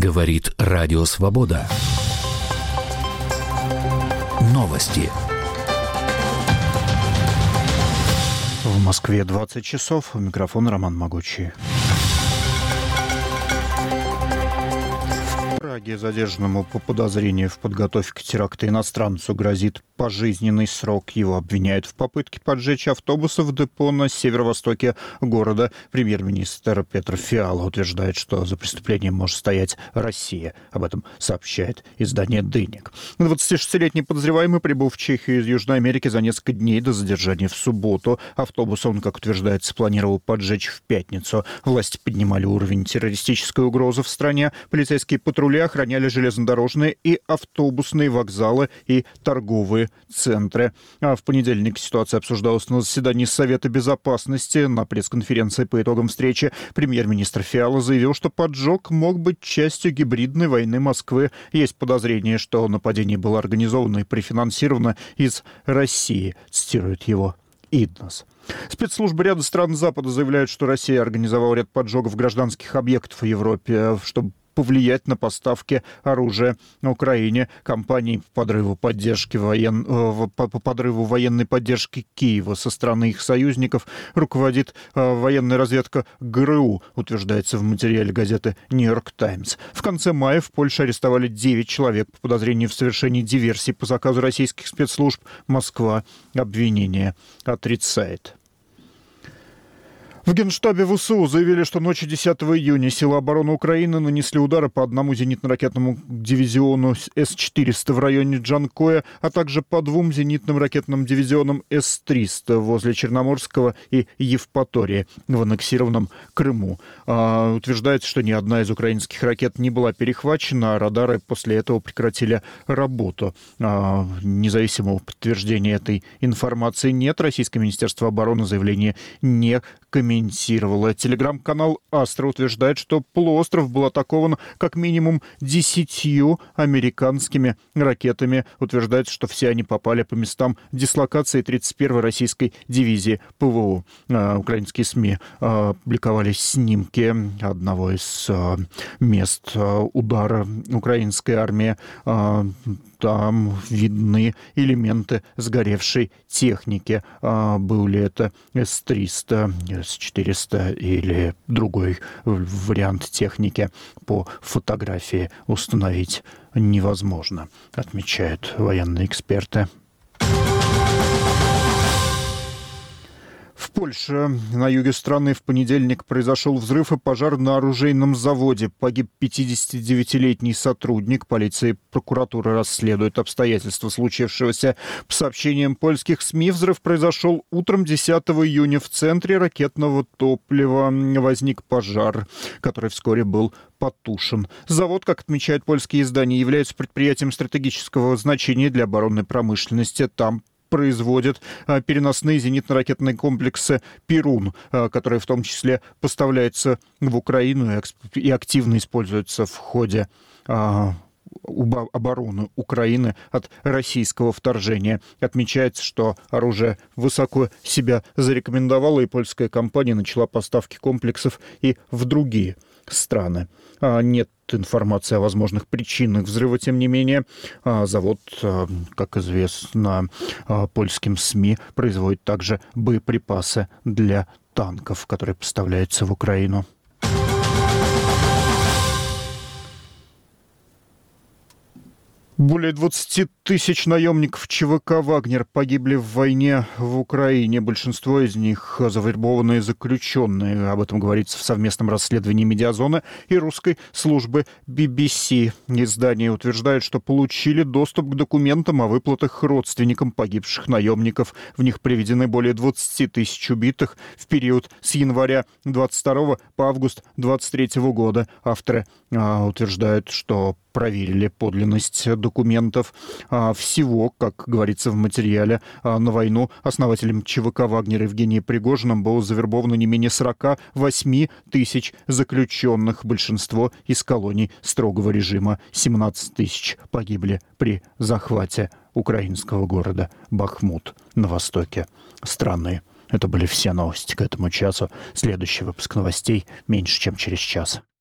Говорит Радио Свобода. Новости. В Москве 20 часов. У микрофона Роман Могучий. В Праге задержанному по подозрению в подготовке теракта иностранцу грозит пожизненный срок. Его обвиняют в попытке поджечь автобусы в депо на северо-востоке города. Премьер-министр Петр Фиала утверждает, что за преступлением может стоять Россия. Об этом сообщает издание «Дынник». 26-летний подозреваемый прибыл в Чехию из Южной Америки за несколько дней до задержания в субботу. Автобус он, как утверждается, планировал поджечь в пятницу. Власти поднимали уровень террористической угрозы в стране. Полицейские патрули охраняли железнодорожные и автобусные вокзалы и торговые центры. А в понедельник ситуация обсуждалась на заседании Совета Безопасности. На пресс-конференции по итогам встречи премьер-министр Фиала заявил, что поджог мог быть частью гибридной войны Москвы. Есть подозрение, что нападение было организовано и профинансировано из России, цитирует его Иднос. Спецслужбы ряда стран Запада заявляют, что Россия организовала ряд поджогов гражданских объектов в Европе, чтобы повлиять на поставки оружия на Украине. Компании по подрыву военной поддержки Киева со стороны их союзников руководит военная разведка ГРУ, утверждается в материале газеты «Нью-Йорк Таймс». В конце мая в Польше арестовали 9 человек по подозрению в совершении диверсии по заказу российских спецслужб. Москва обвинение отрицает. В Генштабе ВСУ заявили, что ночью 10 июня силы обороны Украины нанесли удары по одному зенитно-ракетному дивизиону С-400 в районе Джанкоя, а также по двум зенитным ракетным дивизионам С-300 возле Черноморского и Евпатории в аннексированном Крыму. Утверждается, что ни одна из украинских ракет не была перехвачена, а радары после этого прекратили работу. Независимого подтверждения этой информации нет. Российское Министерство обороны заявление не комментировало. Телеграм-канал «Астра» утверждает, что полуостров был атакован как минимум 10 американскими ракетами. Утверждается, что все они попали по местам дислокации 31-й российской дивизии ПВО. Украинские СМИ публиковали снимки одного из мест удара украинской армии. Там видны элементы сгоревшей техники. Был ли это С-300, С-400 или другой вариант техники, по фотографии установить невозможно, отмечают военные эксперты. В Польше на юге страны в понедельник произошел взрыв и пожар на оружейном заводе. Погиб 59-летний сотрудник. Полиция и прокуратура расследуют обстоятельства случившегося. По сообщениям польских СМИ, взрыв произошел утром 10 июня. В центре ракетного топлива возник пожар, который вскоре был потушен. Завод, как отмечают польские издания, является предприятием стратегического значения для оборонной промышленности. Там производят переносные зенитно-ракетные комплексы «Перун», которые в том числе поставляются в Украину и активно используются в ходе обороны Украины от российского вторжения. Отмечается, что оружие высоко себя зарекомендовало, и польская компания начала поставки комплексов и в другие страны. Нет информации о возможных причинах взрыва, тем не менее. Завод, как известно польским СМИ, производит также боеприпасы для танков, которые поставляются в Украину. Более 20 тысяч наемников ЧВК «Вагнер» погибли в войне в Украине. Большинство из них завербованные заключенные. Об этом говорится в совместном расследовании «Медиазона» и русской службы BBC. Издание утверждает, что получили доступ к документам о выплатах родственникам погибших наемников. В них приведены более 20 тысяч убитых в период с января 22 по август 23 года. Авторы утверждают, что проверили подлинность документов. Всего, как говорится в материале, на войну основателем ЧВК «Вагнер» Евгением Пригожиным было завербовано не менее 48 тысяч заключенных, большинство из колоний строгого режима. 17 тысяч погибли при захвате украинского города Бахмут на востоке страны. Это были все новости к этому часу. Следующий выпуск новостей меньше, чем через час.